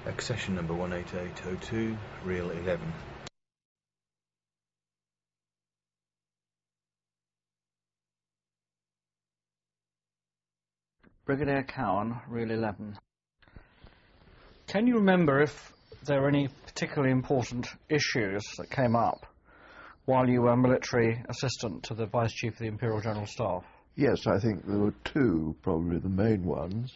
Accession number 18802, reel 11. Brigadier Cowan, reel 11. Can you remember if there were any particularly important issues that came up while you were military assistant to the Vice Chief of the Imperial General Staff? Yes, I think there were two, probably the main ones.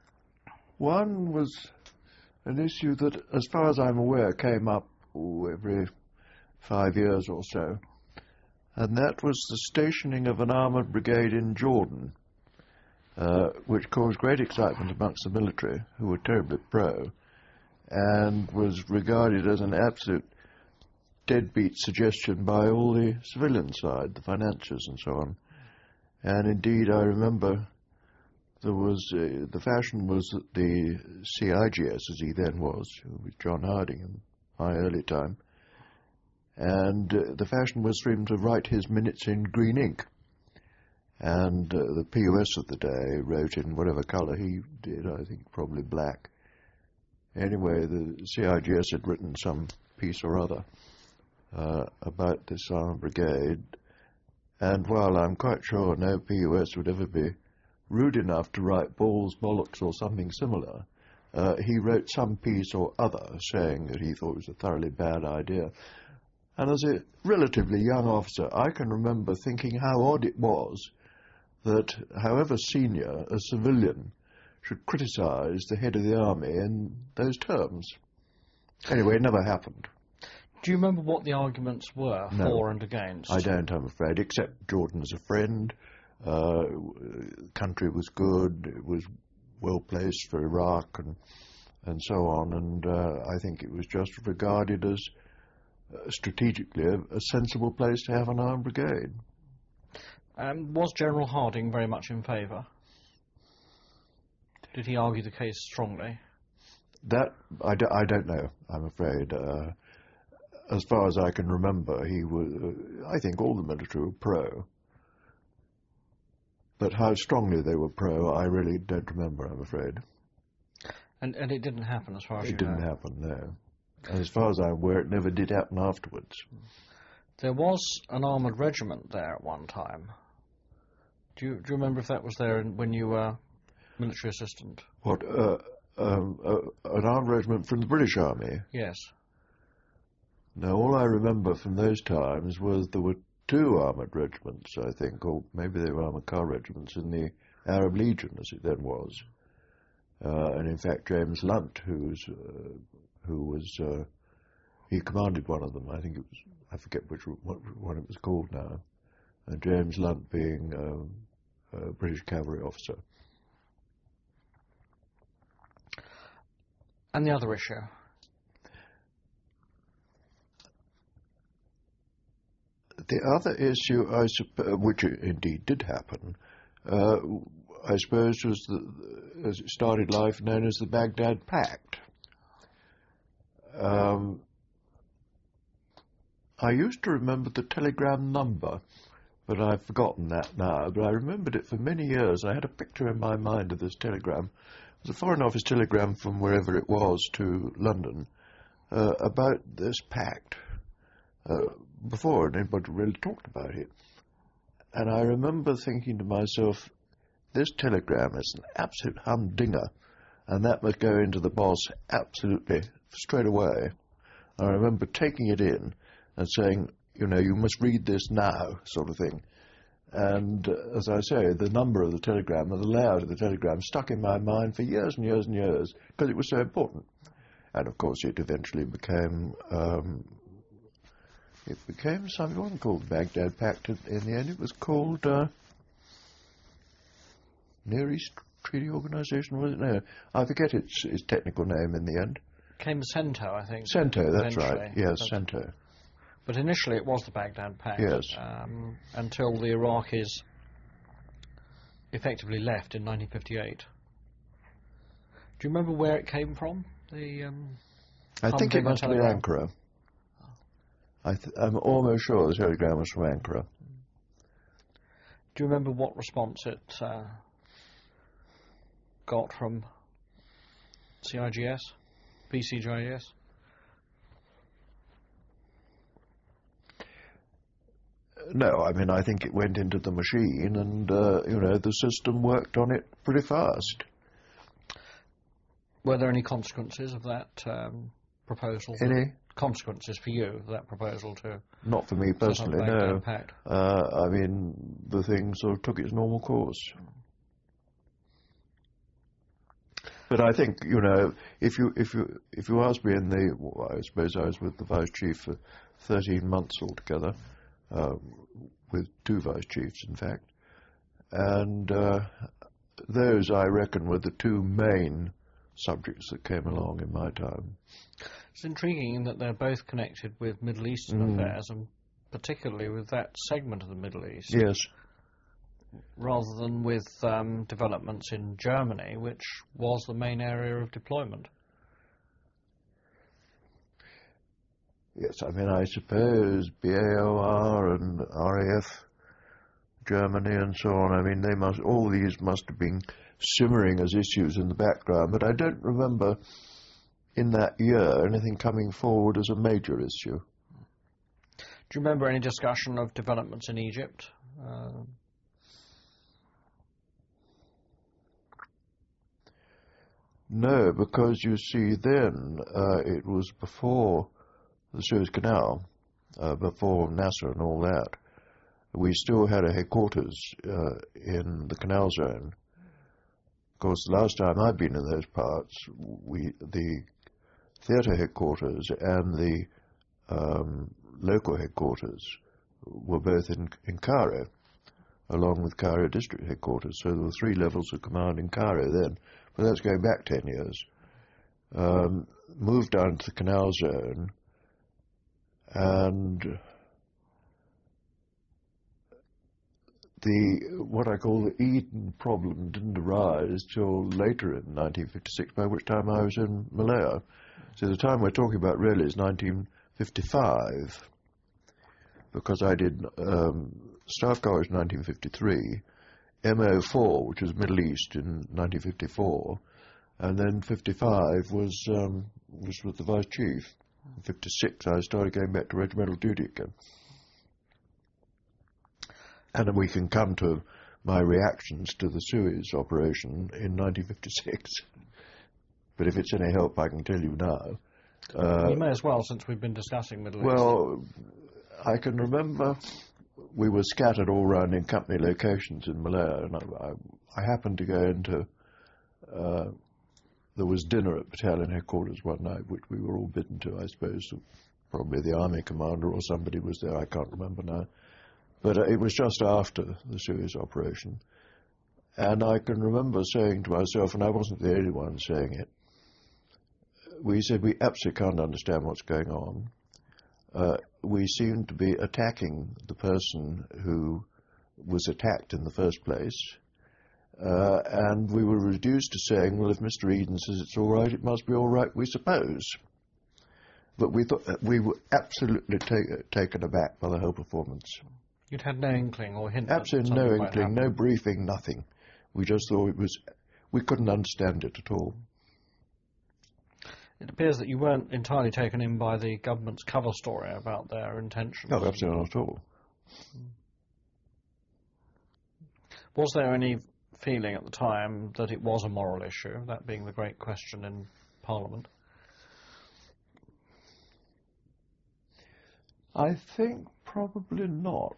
One was an issue that, as far as I'm aware, came up every 5 years or so, and that was the stationing of an armoured brigade in Jordan, which caused great excitement amongst the military, who were terribly pro, and was regarded as an absolute deadbeat suggestion by all the civilian side, the financiers and so on. And indeed, I remember there was, the fashion was that the CIGS, as he then was, with John Harding in my early time, and the fashion was for him to write his minutes in green ink. And the POS of the day wrote in whatever colour he did, I think probably black. Anyway, the CIGS had written some piece or other about this armed brigade, and while I'm quite sure no POS would ever be rude enough to write balls, bollocks or something similar, he wrote some piece or other saying that he thought it was a thoroughly bad idea. And as a relatively young officer, I can remember thinking how odd it was that, however senior, a civilian should criticise the head of the army in those terms. Anyway, it never happened. Do you remember what the arguments were, No, for and against? I don't, I'm afraid, except Jordan as a friend. Country was good, it was well placed for Iraq and so on, and I think it was just regarded as strategically a sensible place to have an armed brigade. Was General Harding very much in favour? Did he argue the case strongly? That, I don't know, I'm afraid. As far as I can remember, he was, I think all the military were pro. But how strongly they were pro, I really don't remember, I'm afraid. And it didn't happen, as far as you know? It didn't happen, no. And as far as I'm aware, it never did happen afterwards. There was an armoured regiment there at one time. Do you remember if that was there when you were military assistant? What, an armed regiment from the British Army? Yes. No, all I remember from those times was there were two armoured regiments, I think, or maybe they were armoured car regiments in the Arab Legion, as it then was. And in fact, James Lunt, he commanded one of them. I think it was, I forget what one it was called now. And James Lunt being a British cavalry officer. And the other issue? The other issue, which indeed did happen, I suppose, was as it started life, known as the Baghdad Pact. I used to remember the telegram number, but I've forgotten that now. But I remembered it for many years. I had a picture in my mind of this telegram. It was a Foreign Office telegram from wherever it was to London about this pact. Before anybody really talked about it. And I remember thinking to myself, this telegram is an absolute humdinger, and that must go into the boss absolutely straight away. I remember taking it in and saying, you know, you must read this now, sort of thing. And as I say, the number of the telegram and the layout of the telegram stuck in my mind for years and years and years, because it was so important. And of course it eventually became something. It wasn't called the Baghdad Pact in the end. It was called Near East Treaty Organisation, was it? No, I forget its technical name in the end. Came CENTO, I think. CENTO, that's right. Yes, CENTO. But initially it was the Baghdad Pact. Yes. Until the Iraqis effectively left in 1958. Do you remember where it came from? I think it must be Ankara. I'm almost sure the telegram was from Ankara. Do you remember what response it got from CIGS? BCJS? No, I mean, I think it went into the machine and, the system worked on it pretty fast. Were there any consequences of that proposal? Any? Consequences for you of that proposal to... Not for me personally, no. Pact? I mean, the thing sort of took its normal course. But I think, if you ask me I suppose I was with the Vice Chief for 13 months altogether, with 2 Vice Chiefs, in fact. And those, I reckon, were the 2 main subjects that came along in my time. It's intriguing in that they're both connected with Middle Eastern affairs, and particularly with that segment of the Middle East. Yes. Rather than with developments in Germany, which was the main area of deployment. Yes, I mean, I suppose BAOR and RAF, Germany and so on, I mean, all these must have been simmering as issues in the background, but I don't remember in that year anything coming forward as a major issue. Do you remember any discussion of developments in Egypt? No, because you see then it was before the Suez Canal, before Nasser and all that. We still had a headquarters in the Canal Zone. Of course, the last time I'd been in those parts, the theatre headquarters and the local headquarters were both in Cairo, along with Cairo district headquarters. So there were 3 levels of command in Cairo then, but that's going back 10 years. Moved down to the Canal Zone, and what I call the Eden problem didn't arise till later in 1956, by which time I was in Malaya. So the time we're talking about really is 1955, because I did Staff College in 1953, MO4, which was Middle East, in 1954, and then 55 was with the Vice Chief. In 56 I started going back to regimental duty again. And then we can come to my reactions to the Suez operation in 1956. But if it's any help, I can tell you now. You may as well, since we've been discussing Middle East. Well, I can remember we were scattered all around in company locations in Malaya, and I happened to go into... there was dinner at battalion headquarters one night, which we were all bidden to, I suppose. Probably the army commander or somebody was there, I can't remember now. But it was just after the Suez operation. And I can remember saying to myself, and I wasn't the only one saying it, we said we absolutely can't understand what's going on. We seem to be attacking the person who was attacked in the first place. And we were reduced to saying, well, if Mr. Eden says it's all right, it must be all right, we suppose. But we thought that we were absolutely taken aback by the whole performance. You'd had no inkling or hint? Absolutely no inkling, no briefing, nothing. We just thought we couldn't understand it at all. It appears that you weren't entirely taken in by the government's cover story about their intentions. No, absolutely not at all. Was there any feeling at the time that it was a moral issue, that being the great question in Parliament? I think probably not.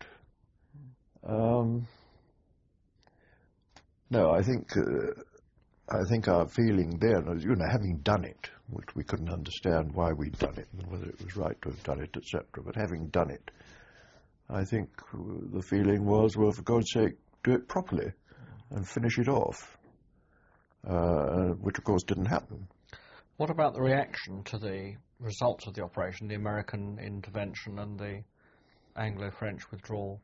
No, I think our feeling then was, having done it, which we couldn't understand why we'd done it and whether it was right to have done it, etc. But having done it, I think the feeling was, well, for God's sake, do it properly and finish it off, which of course didn't happen. What about the reaction to the results of the operation, the American intervention and the Anglo-French withdrawal?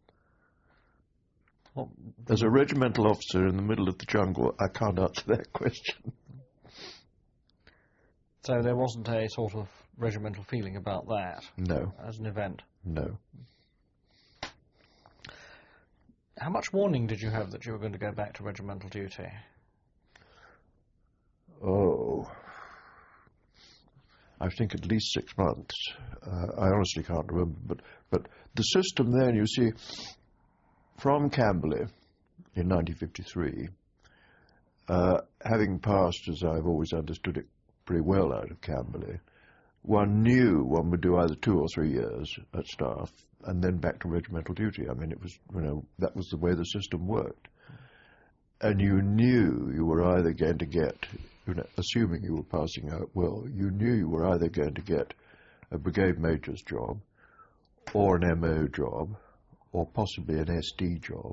As a regimental officer in the middle of the jungle, I can't answer that question. So there wasn't a sort of regimental feeling about that? No. As an event? No. How much warning did you have that you were going to go back to regimental duty? Oh. I think at least 6 months. I honestly can't remember, but the system then, you see, from Camberley in 1953, having passed, as I've always understood it, pretty well out of Camberley, one knew one would do either 2 or 3 years at staff and then back to regimental duty. I mean, it was, that was the way the system worked. And you knew you were either going to get, assuming you were passing out well, you knew you were either going to get a brigade major's job or an MO job or possibly an SD job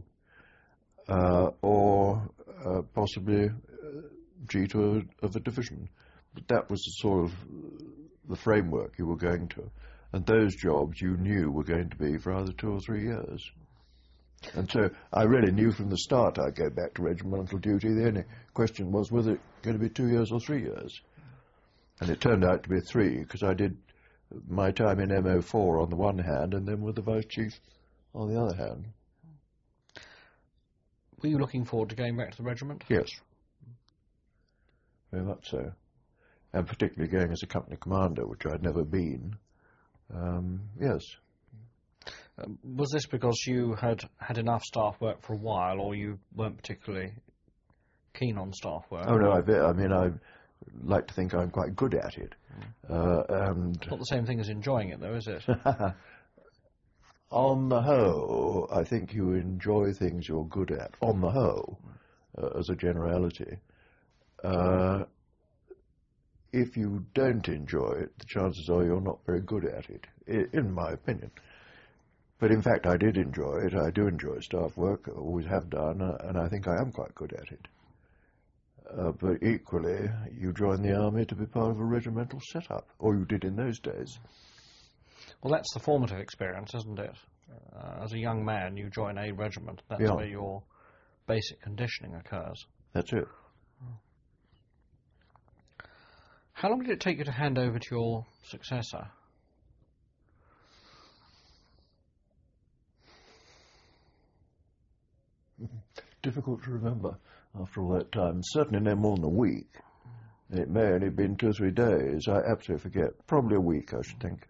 or possibly G2 of a division. But that was the sort of the framework you were going to. And those jobs you knew were going to be for either 2 or 3 years. And so I really knew from the start I'd go back to regimental duty. The only question was whether it was going to be 2 years or 3 years. And it turned out to be 3, because I did my time in MO4 on the one hand and then with the Vice Chief on the other hand. Were you looking forward to going back to the regiment? Yes. Very much so. And particularly going as a company commander, which I'd never been. Yes. Was this because you had had enough staff work for a while, or you weren't particularly keen on staff work? Oh, no, I like to think I'm quite good at it. And it's not the same thing as enjoying it, though, is it? On the whole, I think you enjoy things you're good at, on the whole, as a generality. If you don't enjoy it, the chances are you're not very good at it, in my opinion. But in fact, I did enjoy it. I do enjoy staff work, always have done, and I think I am quite good at it. But equally, you join the army to be part of a regimental setup, or you did in those days. Well, that's the formative experience, isn't it? As a young man, you join a regiment. That's where your basic conditioning occurs. That's it. How long did it take you to hand over to your successor? Difficult to remember after all that time. Certainly no more than a week. It may only have been 2 or 3 days. I absolutely forget. Probably a week, I should think.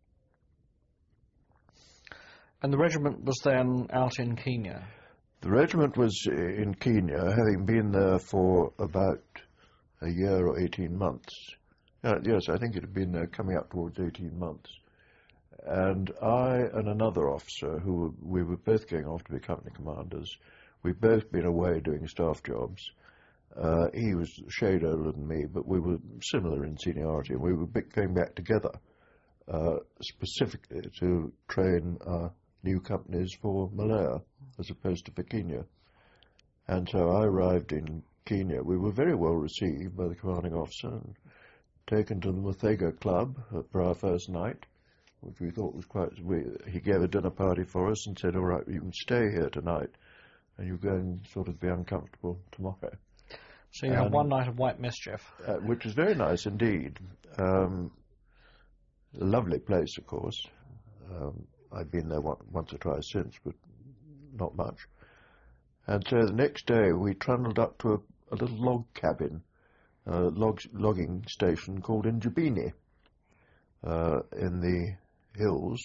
And the regiment was then out in Kenya? The regiment was in Kenya, having been there for about a year or 18 months. Yes, I think it had been there coming up towards 18 months. And I and another officer, we were both going off to be company commanders, we'd both been away doing staff jobs. He was a shade older than me, but we were similar in seniority, and we were going back together, specifically to train new companies for Malaya, as opposed to for Kenya. And so I arrived in Kenya. We were very well received by the commanding officer and taken to the Muthega Club for our first night, which we thought was quite... He gave a dinner party for us and said, all right, you can stay here tonight and you go and sort of be uncomfortable tomorrow. So you had one night of white mischief. Which was very nice indeed. A lovely place, of course. I've been there once or twice since, but not much. And so the next day we trundled up to a little log cabin, logging station called Njabini, in the hills.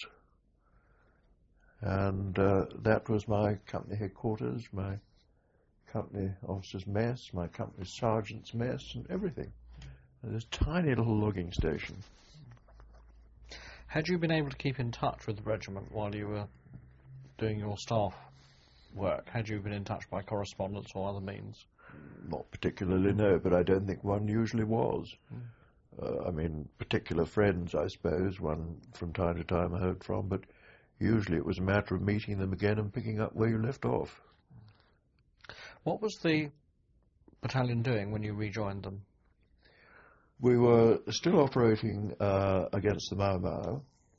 And that was my company headquarters, my company officers' mess, my company sergeant's mess, and everything. And this tiny little logging station. Had you been able to keep in touch with the regiment while you were doing your staff work? Had you been in touch by correspondence or other means? Not particularly, no, but I don't think one usually was. Particular friends, I suppose, one from time to time I heard from, but usually it was a matter of meeting them again and picking up where you left off. What was the battalion doing when you rejoined them? We were still operating against the Mau Mau,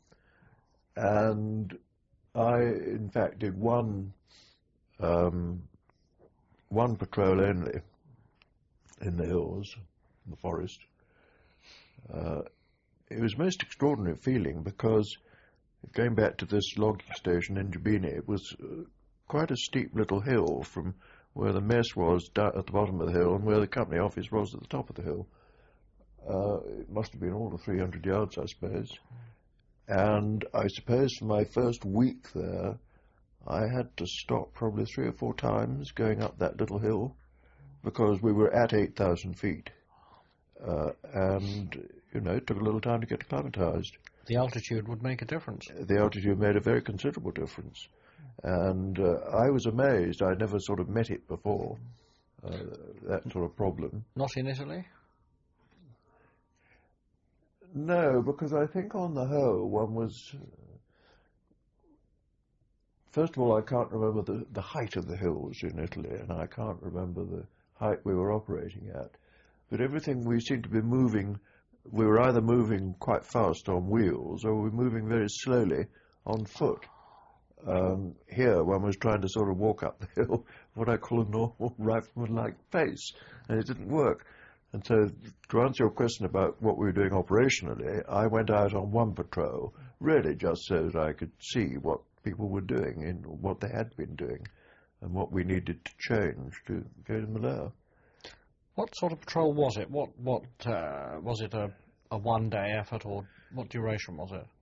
and I, in fact, did one patrol only in the hills, in the forest. It was a most extraordinary feeling because, going back to this logging station in Njabini, it was quite a steep little hill from where the mess was down at the bottom of the hill and where the company office was at the top of the hill. It must have been all of 300 yards, I suppose. And I suppose for my first week there, I had to stop probably 3 or 4 times going up that little hill because we were at 8,000 feet. And, it took a little time to get acclimatized. The altitude would make a difference. The altitude made a very considerable difference. And I was amazed. I'd never sort of met it before, that sort of problem. Not in Italy? No, because I think on the whole one was... First of all, I can't remember the height of the hills in Italy, and I can't remember the height we were operating at. But everything we seemed to be moving, we were either moving quite fast on wheels or we were moving very slowly on foot. Here, one was trying to sort of walk up the hill, what I call a normal rifleman-like pace, and it didn't work. And so, to answer your question about what we were doing operationally, I went out on one patrol, really just so that I could see what people were doing and what they had been doing and what we needed to change to go to Malaya. What sort of patrol was it? What was it a one-day effort, or what duration was it?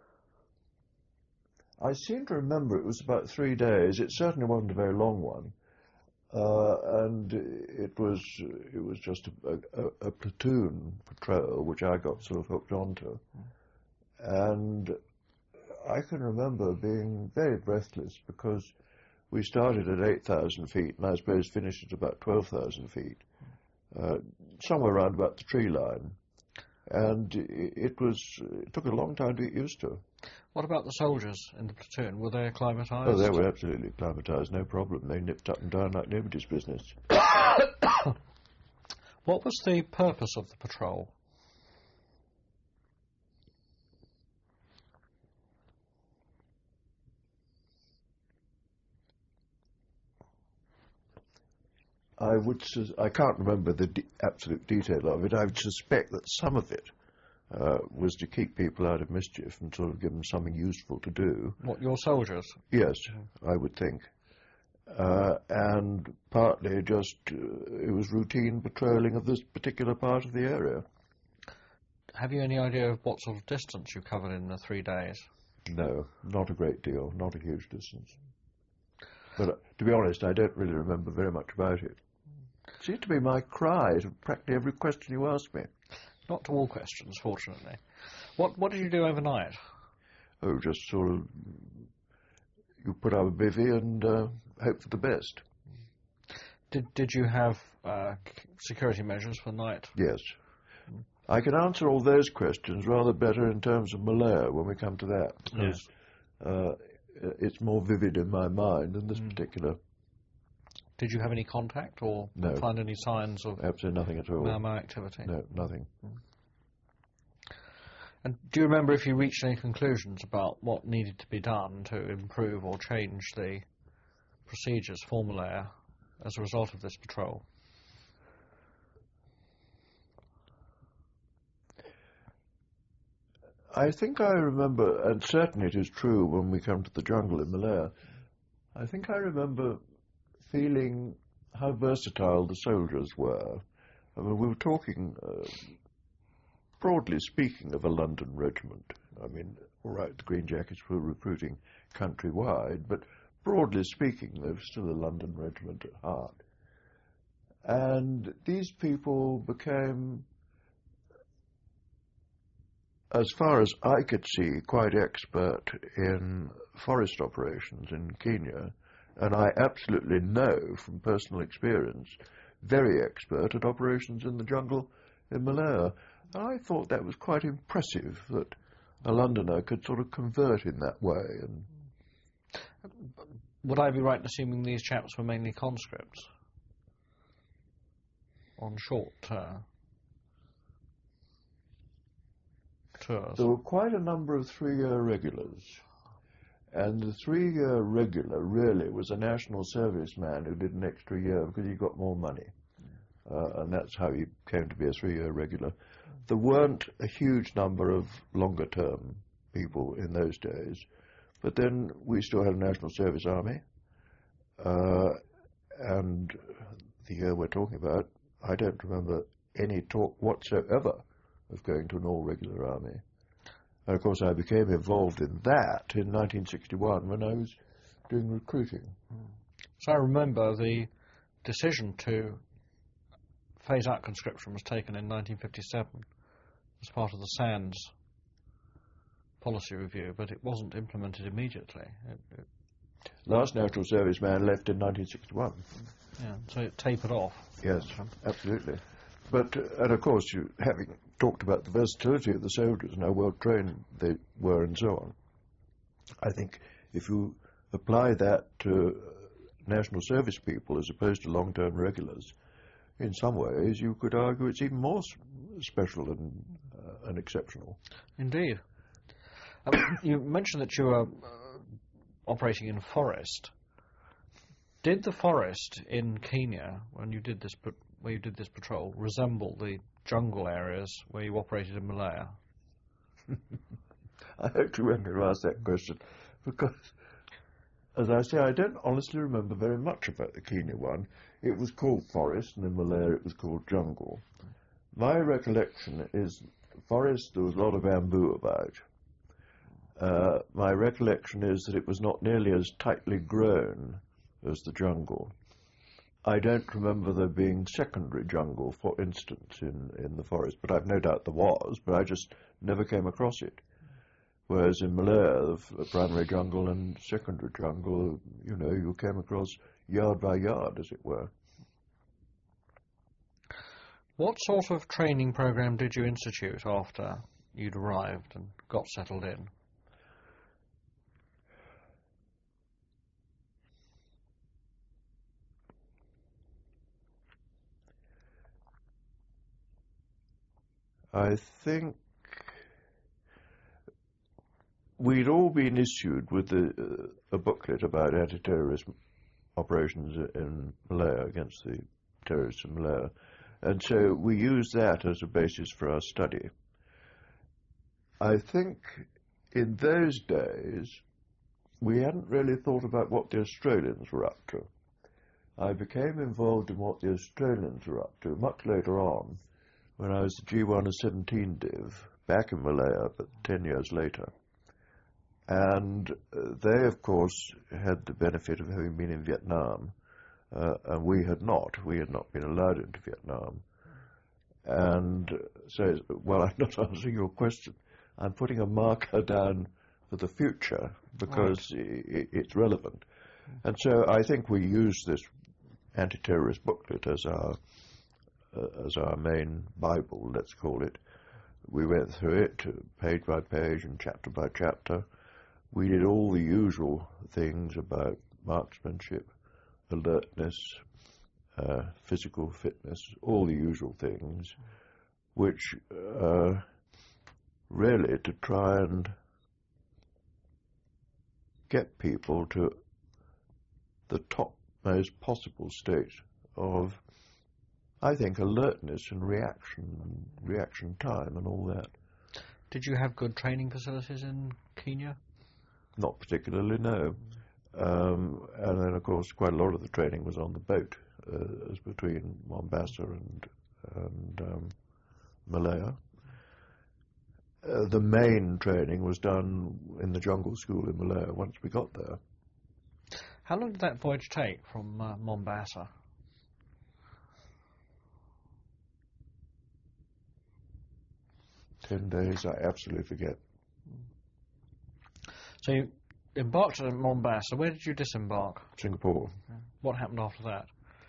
I seem to remember it was about 3 days. It certainly wasn't a very long one, and it was just a platoon patrol which I got sort of hooked onto, and I can remember being very breathless because we started at 8,000 feet and I suppose finished at about 12,000 feet, somewhere around about the tree line, and it took a long time to get used to. What about the soldiers in the platoon? Were they acclimatized? Oh, they were absolutely acclimatized, no problem. They nipped up and down like nobody's business. What was the purpose of the patrol? I can't remember the absolute detail of it. I would suspect that some of it was to keep people out of mischief and sort of give them something useful to do. What, your soldiers? Yes, I would think. And partly just, it was routine patrolling of this particular part of the area. Have you any idea of what sort of distance you covered in the 3 days? No, not a great deal, not a huge distance. But to be honest, I don't really remember very much about it. It seemed to be my cry to practically every question you asked me. Not to all questions, fortunately. What did you do overnight? Oh, just sort of, you put up a bivvy and hope for the best. Did you have security measures for the night? Yes. I can answer all those questions rather better in terms of Malaya when we come to that, because it's more vivid in my mind than this particular. Did you have any contact or No. find any signs of Absolutely nothing at all. Mau Mau activity? No, nothing. And do you remember if you reached any conclusions about what needed to be done to improve or change the procedures for Malaya as a result of this patrol? I think I remember, and certainly it is true when we come to the jungle in Malaya, I think I remember feeling how versatile the soldiers were. I mean, we were talking, broadly speaking, of a London regiment. I mean, all right, the Green Jackets were recruiting countrywide, but broadly speaking, they were still a London regiment at heart. And these people became, as far as I could see, quite expert in forest operations in Kenya, and I absolutely know from personal experience, very expert at operations in the jungle in Malaya. And I thought that was quite impressive that a Londoner could sort of convert in that way. And would I be right in assuming these chaps were mainly conscripts on short tours? There were quite a number of 3-year regulars. And the 3-year regular really was a national service man who did an extra year because he got more money. And that's how he came to be a 3-year regular. There weren't a huge number of longer-term people in those days. But then we still had a national service army. And the year we're talking about, I don't remember any talk whatsoever of going to an all-regular army. And of course I became involved in that in 1961 when I was doing recruiting. So I remember the decision to phase out conscription was taken in 1957 as part of the Sands policy review, but it wasn't implemented immediately. Last National Service man left in 1961. Yeah, so it tapered off. Yes, absolutely. But, and of course, having talked about the versatility of the soldiers and how well trained they were and so on, I think if you apply that to national service people as opposed to long-term regulars, in some ways you could argue it's even more special and exceptional. Indeed. You mentioned that you were operating in forest. Did the forest in Kenya, when you did this, where you did this patrol, resemble the jungle areas where you operated in Malaya? I hope you won't ask that question, because, as I say, I don't honestly remember very much about the Kenya one. It was called forest, and in Malaya it was called jungle. My recollection is forest, there was a lot of bamboo about. My recollection is that it was not nearly as tightly grown as the jungle. I don't remember there being secondary jungle, for instance, in the forest, but I've no doubt there was, but I just never came across it. Whereas in Malaya, the primary jungle and secondary jungle, you know, you came across yard by yard, as it were. What sort of training program did you institute after you'd arrived and got settled in? I think we'd all been issued with a booklet about anti-terrorism operations in Malaya against the terrorists in Malaya, and so we used that as a basis for our study. I think in those days we hadn't really thought about what the Australians were up to. I became involved in what the Australians were up to much later on, when I was the G1 of 17 Div, back in Malaya, but 10 years later. And they, of course, had the benefit of having been in Vietnam, and we had not. We had not been allowed into Vietnam. And so, well, I'm not answering your question. I'm putting a marker down for the future, because it's relevant. And so I think we used this anti-terrorist booklet as our main Bible, let's call it. We went through it page by page and chapter by chapter. We did all the usual things about marksmanship, alertness, physical fitness, all the usual things, which really to try and get people to the topmost possible state of, I think, alertness and reaction time and all that. Did you have good training facilities in Kenya? Not particularly, no. And then, of course, quite a lot of the training was on the boat, as between Mombasa and Malaya. The main training was done in the jungle school in Malaya once we got there. How long did that voyage take from Mombasa? "10 days, I absolutely forget. So you embarked at Mombasa. Where did you disembark? Singapore. What happened after that?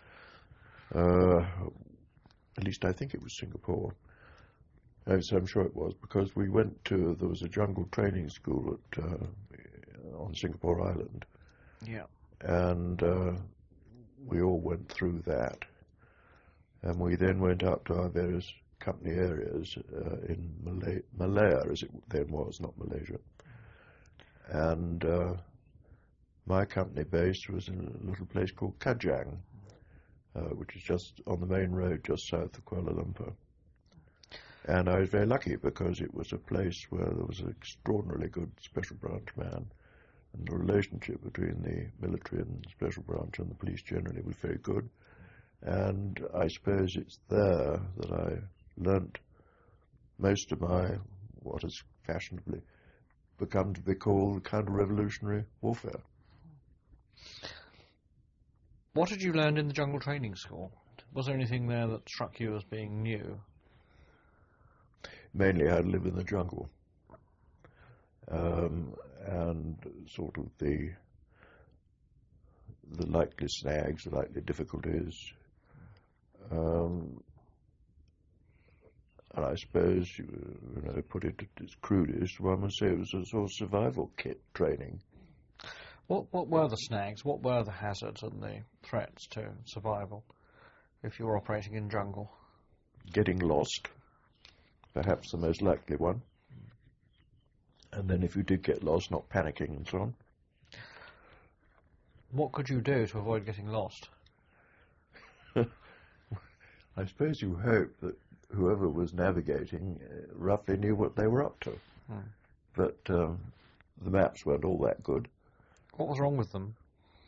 At least I think it was Singapore. So I'm sure it was, because we went to, there was a jungle training school on Singapore Island. Yeah. And we all went through that. And we then went out to our various company areas in Malaya, as it then was, not Malaysia. And my company base was in a little place called Kajang, which is just on the main road just south of Kuala Lumpur. And I was very lucky, because it was a place where there was an extraordinarily good special branch man, and the relationship between the military and the special branch and the police generally was very good. And I suppose it's there that I learnt most of my, what has fashionably become to be called counter-revolutionary warfare. What had you learned in the jungle training school? Was there anything there that struck you as being new? Mainly how to live in the jungle, and sort of the likely snags, the likely difficulties, and I suppose, put it at its crudest, one would say it was a sort of survival kit training. What were the snags? What were the hazards and the threats to survival if you were operating in jungle? Getting lost, perhaps the most likely one. And then if you did get lost, not panicking and so on. What could you do to avoid getting lost? I suppose you hope that whoever was navigating roughly knew what they were up to. But the maps weren't all that good. What was wrong with them?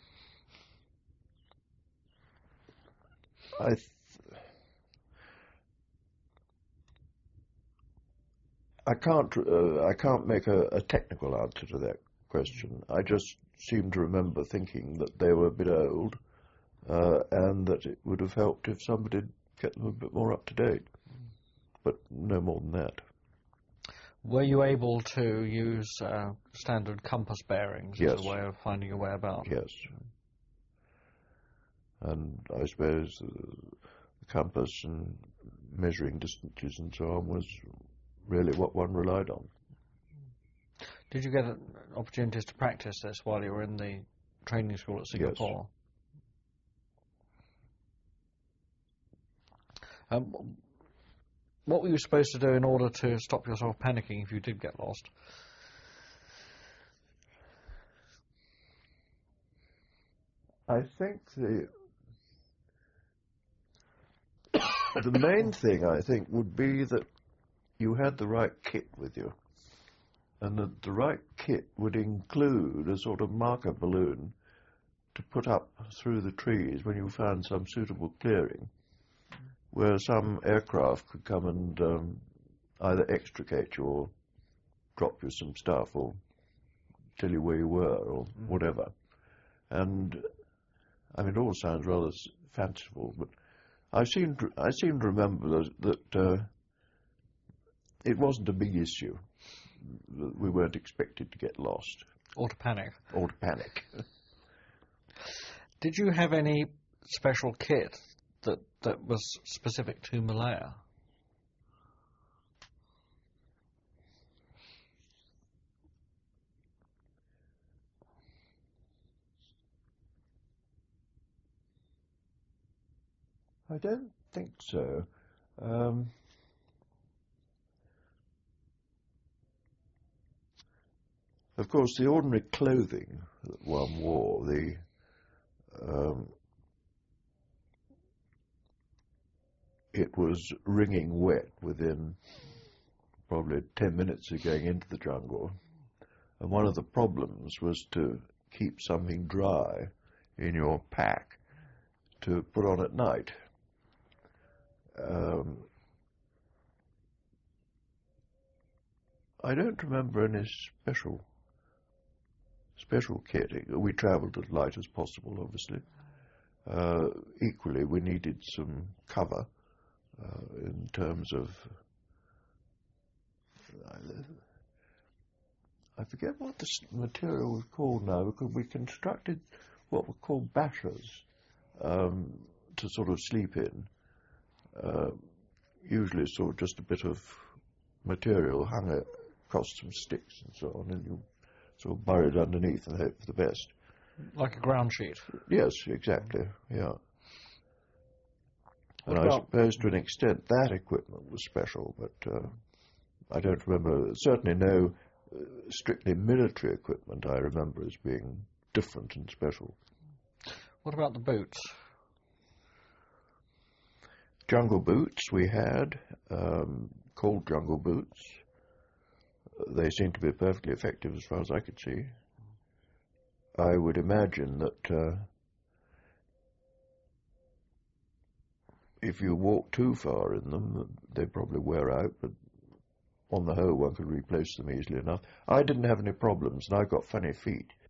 I can't make a technical answer to that question. I just seem to remember thinking that they were a bit old, and that it would have helped if somebody had kept them a bit more up to date. But no more than that. Were you able to use standard compass bearings Yes. as a way of finding your way about? Yes. And I suppose the compass and measuring distances and so on was really what one relied on. Did you get opportunities to practice this while you were in the training school at Singapore? Yes. What were you supposed to do in order to stop yourself panicking if you did get lost? I think the main thing, I think, would be that you had the right kit with you, and that the right kit would include a sort of marker balloon to put up through the trees when you found some suitable clearing, where some aircraft could come and either extricate you or drop you some stuff or tell you where you were or whatever. And I mean, it all sounds rather fanciful, but I seem to remember that it wasn't a big issue. We weren't expected to get lost. Or to panic. Or to panic. Did you have any special kit that was specific to Malaya? I don't think so. Of course, the ordinary clothing that one wore, it was wringing wet within probably 10 minutes of going into the jungle. And one of the problems was to keep something dry in your pack to put on at night. I don't remember any special kit. We travelled as light as possible, obviously. Equally, we needed some cover in terms of... I forget what the material was called now, because we constructed what were called bashas to sort of sleep in. Usually sort of just a bit of material hung across some sticks and so on, and you sort of burrowed underneath and hope for the best. Like a ground sheet? Yes, exactly, yeah. And I suppose to an extent that equipment was special, but I don't remember, certainly no strictly military equipment I remember as being different and special. What about the boots? Jungle boots we had, called jungle boots. They seemed to be perfectly effective as far as I could see. I would imagine that if you walk too far in them, they probably wear out, but on the whole one could replace them easily enough. I didn't have any problems, and I've got funny feet.